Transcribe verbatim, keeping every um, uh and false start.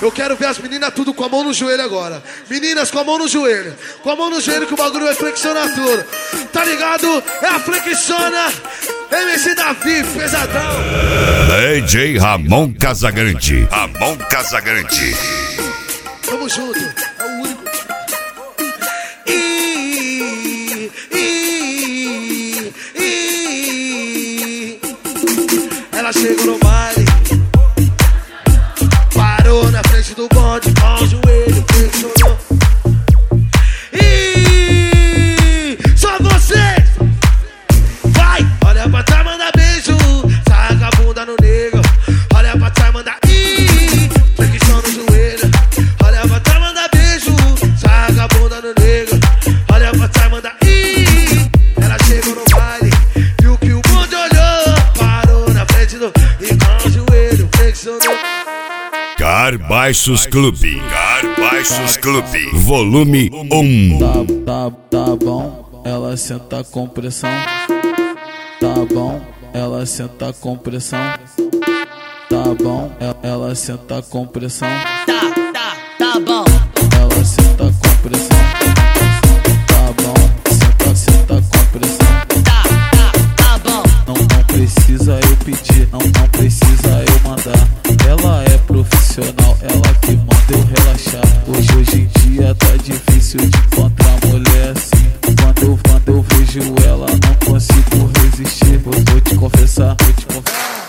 Eu quero ver as meninas tudo com a mão no joelho agora. Meninas com a mão no joelho. Com a mão no joelho que o bagulho vai flexionar tudo. Tá ligado? É a flexiona. M C Davi, pesadão. D J Ramon Casagrande. Ramon Casagrande. Tamo junto. É o único. I, I, I. Ela chegou no baile. Parou na frente do bonde, com o joelho flexionou. E só vocês. Vai, olha pra trás, manda beijo. Saca a bunda no nego. Olha pra trás, manda i. Flexiona no joelho. Olha pra trás, manda beijo. Saca a bunda no nego. Olha pra trás, manda i. Ela chegou no baile, viu que o bonde olhou. Parou na frente do e com o joelho flexionou. Carbaixos Clube. Carbaixos Clube. Volume um. Tá, tá, tá bom, ela senta com pressão. Tá bom, ela senta com pressão. Tá bom, ela senta com pressão. Tá, tá, tá bom. Ela senta com pressão.